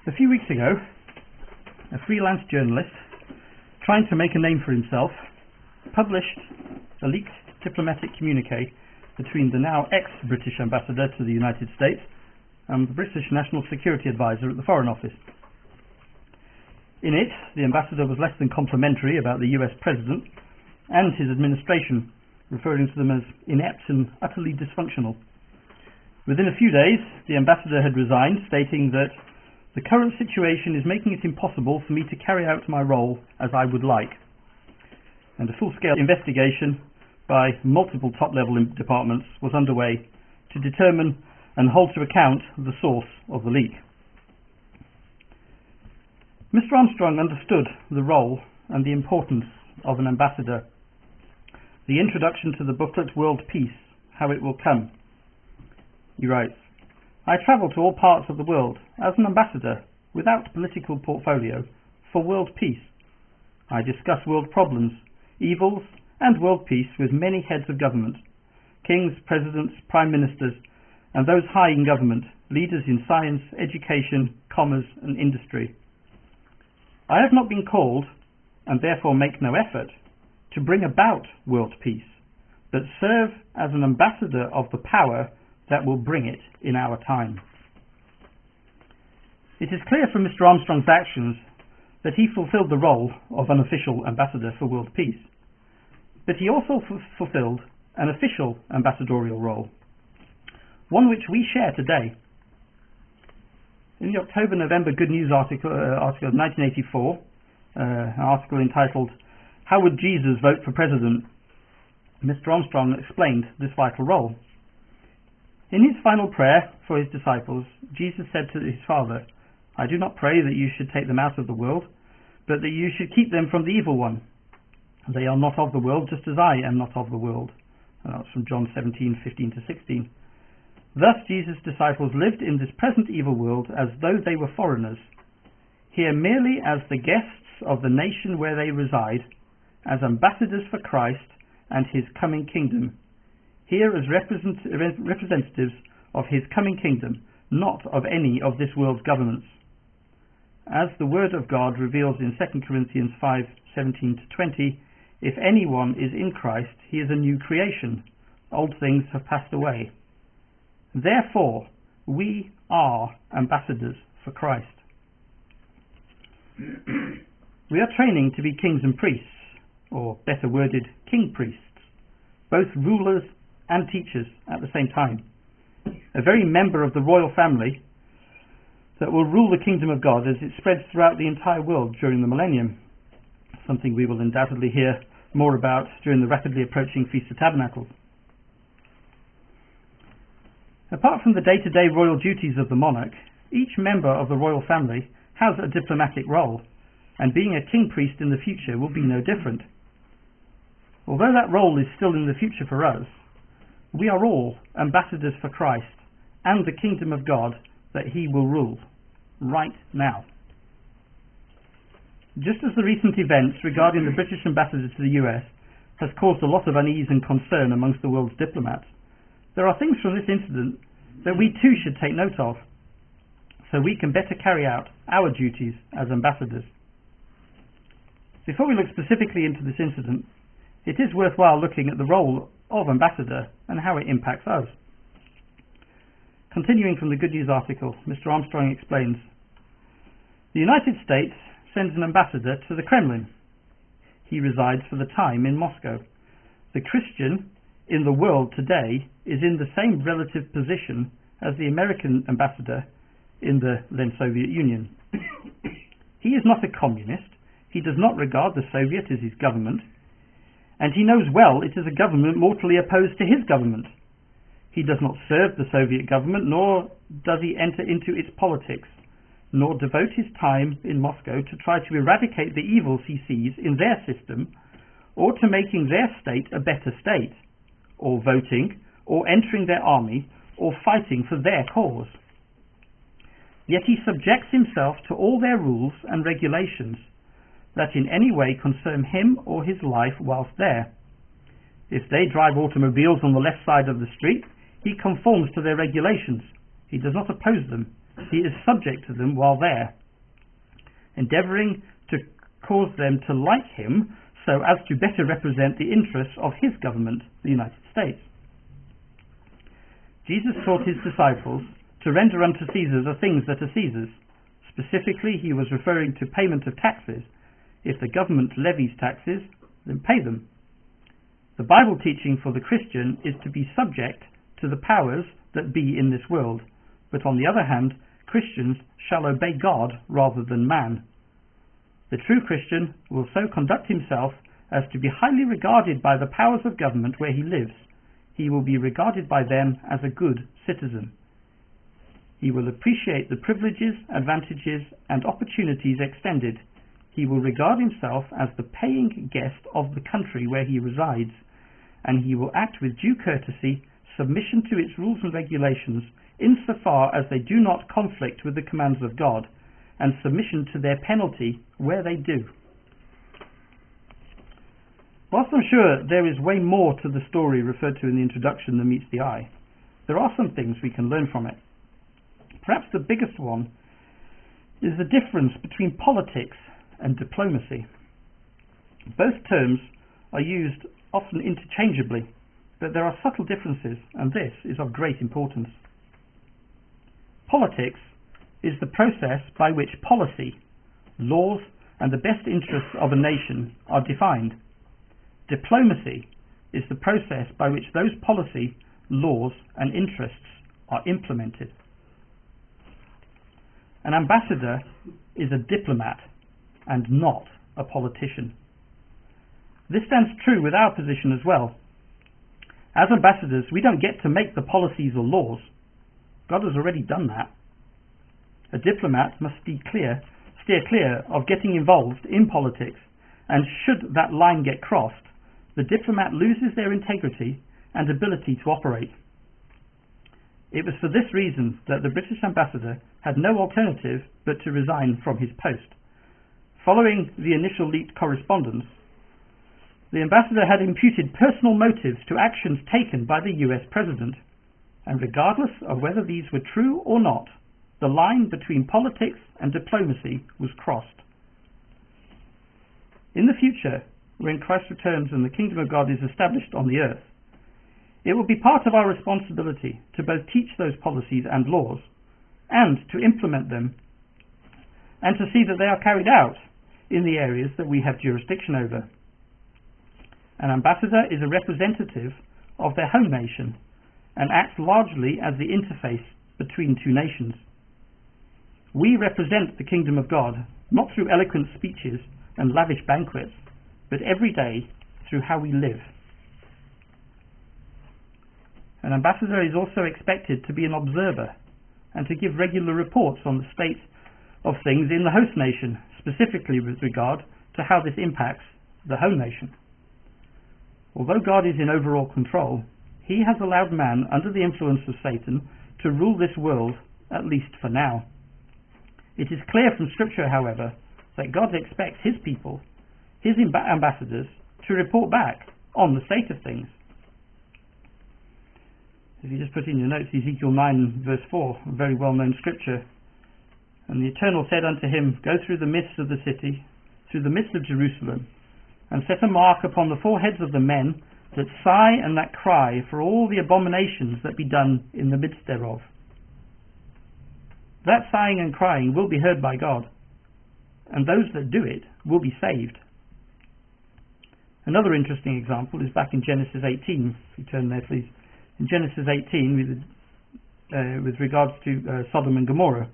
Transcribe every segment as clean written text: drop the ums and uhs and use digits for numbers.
A few weeks ago, a freelance journalist trying to make a name for himself published a leaked diplomatic communique between the now ex-British ambassador to the United States and the British National Security Advisor at the Foreign Office. In it, the ambassador was less than complimentary about the US President and his administration, referring to them as inept and utterly dysfunctional. Within a few days, the ambassador had resigned, stating that the current situation is making it impossible for me to carry out my role as I would like. And a full-scale investigation by multiple top-level departments was underway to determine and hold to account the source of the leak. Mr. Armstrong understood the role and the importance of an ambassador. The introduction to the booklet World Peace, How It Will Come. He writes, I travel to all parts of the world as an ambassador without political portfolio for world peace. I discuss world problems, evils and world peace with many heads of government, kings, presidents, prime ministers and those high in government, leaders in science, education, commerce and industry. I have not been called, and therefore make no effort, to bring about world peace, but serve as an ambassador of the power that will bring it in our time. It is clear from Mr. Armstrong's actions that he fulfilled the role of unofficial ambassador for world peace, but he also fulfilled an official ambassadorial role, one which we share today. In the October-November Good News article of 1984, an article entitled, How Would Jesus Vote for President?, Mr. Armstrong explained this vital role. In his final prayer for his disciples, Jesus said to his Father, I do not pray that you should take them out of the world, but that you should keep them from the evil one. They are not of the world, just as I am not of the world. And that's from John 17:15-16. Thus Jesus' disciples lived in this present evil world as though they were foreigners, here merely as the guests of the nation where they reside, as ambassadors for Christ and his coming kingdom, here as representatives of his coming kingdom, not of any of this world's governments. As the word of God reveals in 2 Corinthians 5:17-20, if anyone is in Christ, he is a new creation. Old things have passed away. Therefore, we are ambassadors for Christ. We are training to be kings and priests, or better worded, king priests, both rulers and teachers at the same time, a very member of the royal family that will rule the kingdom of God as it spreads throughout the entire world during the millennium, something we will undoubtedly hear more about during the rapidly approaching Feast of Tabernacles. Apart from the day-to-day royal duties of the monarch, each member of the royal family has a diplomatic role, and being a king priest in the future will be no different. Although that role is still in the future for us, we are all ambassadors for Christ and the kingdom of God that he will rule right now. Just as the recent events regarding the British ambassador to the US has caused a lot of unease and concern amongst the world's diplomats, there are things from this incident that we too should take note of, so we can better carry out our duties as ambassadors. Before we look specifically into this incident, it is worthwhile looking at the role of ambassador and how it impacts us. Continuing from the Good News article, Mr. Armstrong explains, the United States sends an ambassador to the Kremlin. He resides for the time in Moscow. The Christian in the world today is in the same relative position as the American ambassador in the then Soviet Union. He is not a communist. He does not regard the Soviet as his government, and he knows well it is a government mortally opposed to his government. He does not serve the Soviet government, nor does he enter into its politics, nor devote his time in Moscow to try to eradicate the evils he sees in their system, or to making their state a better state, or voting, or entering their army, or fighting for their cause. Yet he subjects himself to all their rules and regulations that in any way concern him or his life whilst there. If they drive automobiles on the left side of the street, he conforms to their regulations. He does not oppose them, he is subject to them while there, endeavouring to cause them to like him so as to better represent the interests of his government, the United States. Jesus taught his disciples to render unto Caesar the things that are Caesar's. Specifically, he was referring to payment of taxes. If the government levies taxes, then pay them. The Bible teaching for the Christian is to be subject to the powers that be in this world, but on the other hand, Christians shall obey God rather than man. The true Christian will so conduct himself as to be highly regarded by the powers of government where he lives. He will be regarded by them as a good citizen. He will appreciate the privileges, advantages, and opportunities extended. He will regard himself as the paying guest of the country where he resides, and he will act with due courtesy, submission to its rules and regulations, insofar as they do not conflict with the commands of God, and submission to their penalty where they do. Whilst I'm sure there is way more to the story referred to in the introduction than meets the eye, there are some things we can learn from it. Perhaps the biggest one is the difference between politics and diplomacy. Both terms are used often interchangeably, but there are subtle differences, and this is of great importance. Politics is the process by which policy, laws, and the best interests of a nation are defined. Diplomacy is the process by which those policy, laws, and interests are implemented. An ambassador is a diplomat and not a politician. This stands true with our position as well. As ambassadors, we don't get to make the policies or laws. God has already done that. A diplomat must steer clear of getting involved in politics, and should that line get crossed, the diplomat loses their integrity and ability to operate. It was for this reason that the British ambassador had no alternative but to resign from his post. Following the initial leaked correspondence, the ambassador had imputed personal motives to actions taken by the US president, and regardless of whether these were true or not, the line between politics and diplomacy was crossed. In the future, when Christ returns and the kingdom of God is established on the earth, it will be part of our responsibility to both teach those policies and laws, and to implement them, and to see that they are carried out in the areas that we have jurisdiction over. An ambassador is a representative of their home nation and acts largely as the interface between two nations. We represent the kingdom of God, not through eloquent speeches and lavish banquets, but every day through how we live. An ambassador is also expected to be an observer and to give regular reports on the state of things in the host nation, specifically with regard to how this impacts the home nation. Although God is in overall control, he has allowed man under the influence of Satan to rule this world, at least for now. It is clear from Scripture, however, that God expects his people, his ambassadors, to report back on the state of things. If you just put in your notes Ezekiel 9 verse 4, a very well-known scripture. And the Eternal said unto him, Go through the midst of the city, through the midst of Jerusalem, and set a mark upon the foreheads of the men that sigh and that cry for all the abominations that be done in the midst thereof. That sighing and crying will be heard by God, and those that do it will be saved. Another interesting example is back in Genesis 18. If you turn there, please. In Genesis 18, with regards to Sodom and Gomorrah.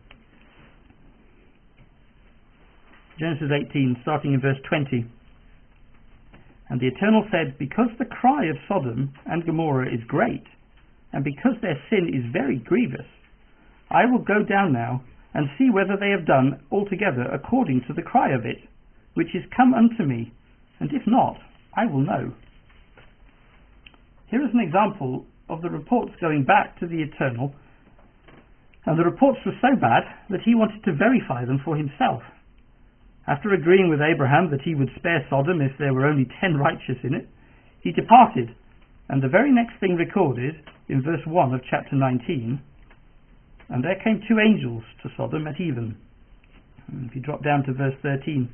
Genesis 18, starting in verse 20. And the Eternal said, Because the cry of Sodom and Gomorrah is great, and because their sin is very grievous, I will go down now and see whether they have done altogether according to the cry of it, which is come unto me, and if not, I will know. Here is an example of the reports going back to the Eternal, and the reports were so bad that he wanted to verify them for himself. After agreeing with Abraham that he would spare Sodom if there were only 10 righteous in it, he departed, and the very next thing recorded in verse 1 of chapter 19 And there came 2 angels to Sodom at even. And if you drop down to verse 13,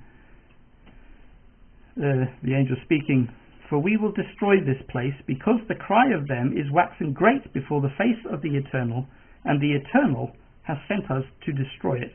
the angel speaking, "For we will destroy this place, because the cry of them is waxen great before the face of the Eternal, and the Eternal has sent us to destroy it."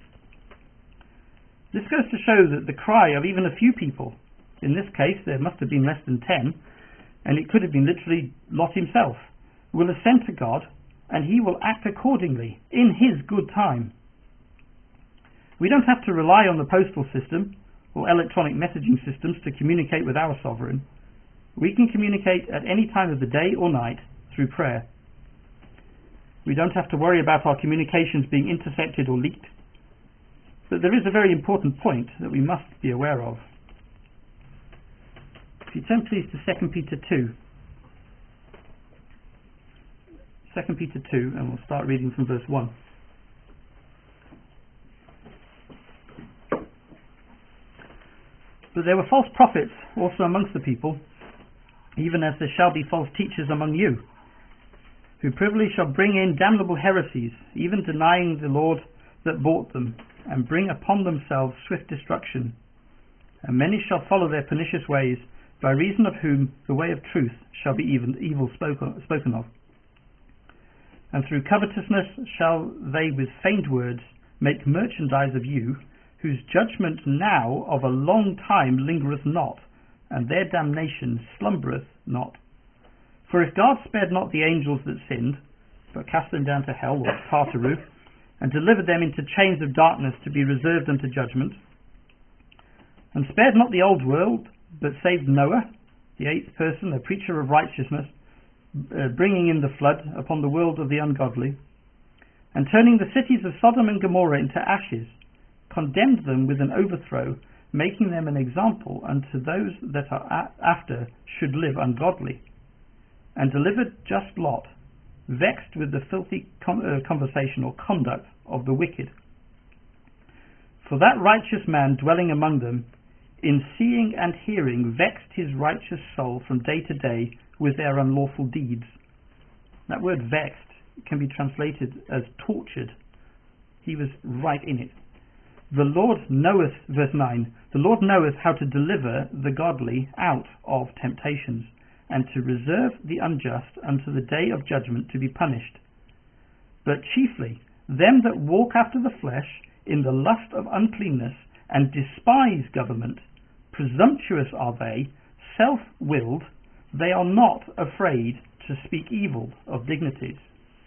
This goes to show that the cry of even a few people, in this case there must have been less than 10, and it could have been literally Lot himself, will ascend to God, and he will act accordingly in his good time. We don't have to rely on the postal system or electronic messaging systems to communicate with our sovereign. We can communicate at any time of the day or night through prayer. We don't have to worry about our communications being intercepted or leaked. But there is a very important point that we must be aware of. If you turn please to 2 Peter 2. 2 Peter 2, and we'll start reading from verse 1. "But there were false prophets also amongst the people, even as there shall be false teachers among you, who privily shall bring in damnable heresies, even denying the Lord that bought them, and bring upon themselves swift destruction. And many shall follow their pernicious ways, by reason of whom the way of truth shall be even evil spoken of. And through covetousness shall they with feigned words make merchandise of you, whose judgment now of a long time lingereth not, and their damnation slumbereth not. For if God spared not the angels that sinned, but cast them down to hell or Tartarus, and delivered them into chains of darkness to be reserved unto judgment, and spared not the old world, but saved Noah, the 8th person, a preacher of righteousness, bringing in the flood upon the world of the ungodly, and turning the cities of Sodom and Gomorrah into ashes, condemned them with an overthrow, making them an example unto those that are after should live ungodly, and delivered just Lot, vexed with the filthy conversation or conduct of the wicked. For that righteous man dwelling among them, in seeing and hearing, vexed his righteous soul from day to day with their unlawful deeds." That word vexed can be translated as tortured. He was right in it. "The Lord knoweth," verse 9, "the Lord knoweth how to deliver the godly out of temptations, and to reserve the unjust unto the day of judgment to be punished. But chiefly them that walk after the flesh in the lust of uncleanness, and despise government, presumptuous are they, self-willed, they are not afraid to speak evil of dignities."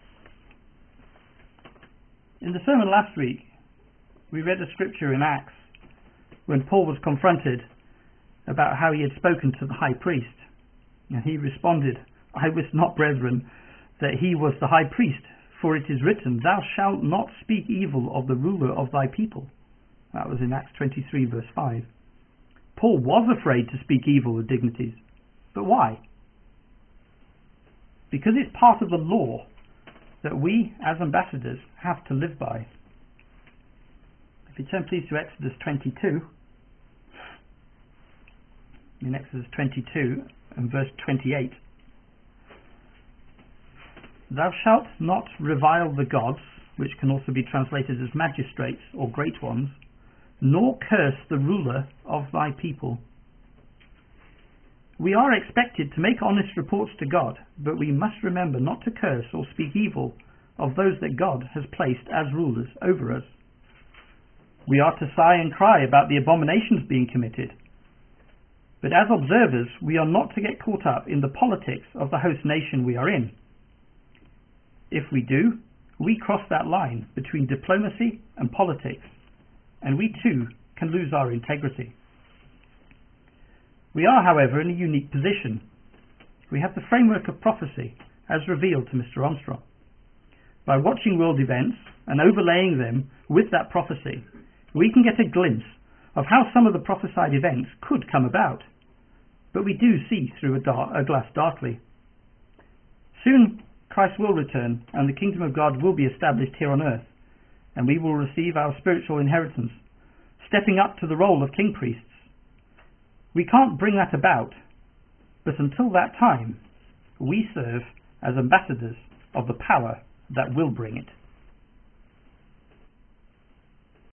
In the sermon last week, we read a scripture in Acts when Paul was confronted about how he had spoken to the high priest. And he responded, "I wist not, brethren, that he was the high priest, for it is written, Thou shalt not speak evil of the ruler of thy people." That was in Acts 23 verse 5. Paul was afraid to speak evil of dignities. But why? Because it's part of the law that we as ambassadors have to live by. If you turn please to Exodus 22. In Exodus 22 and verse 28. "Thou shalt not revile the gods," which can also be translated as magistrates or great ones, "nor curse the ruler of thy people." We are expected to make honest reports to God, but we must remember not to curse or speak evil of those that God has placed as rulers over us. We are to sigh and cry about the abominations being committed, but as observers we are not to get caught up in the politics of the host nation we are in. If we do, we cross that line between diplomacy and politics, and we too can lose our integrity. We are, however, in a unique position. We have the framework of prophecy as revealed to Mr. Armstrong. By watching world events and overlaying them with that prophecy, we can get a glimpse of how some of the prophesied events could come about, but we do see through a glass darkly. Soon Christ will return, and the kingdom of God will be established here on earth, and we will receive our spiritual inheritance, stepping up to the role of king priests. We can't bring that about, but until that time, we serve as ambassadors of the power that will bring it.